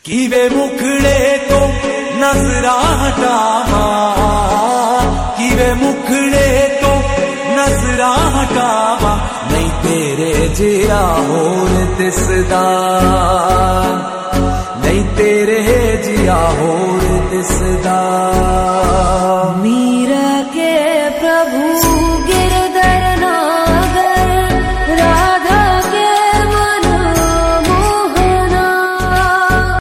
किवे मुखड़े तो नजरा हटावा, किवे मुखड़े तो नजरा हटावा, नहीं तेरे जिया होर दिसदा, नहीं तेरे जिया होर दिसदा। मीरा के प्रभु गिर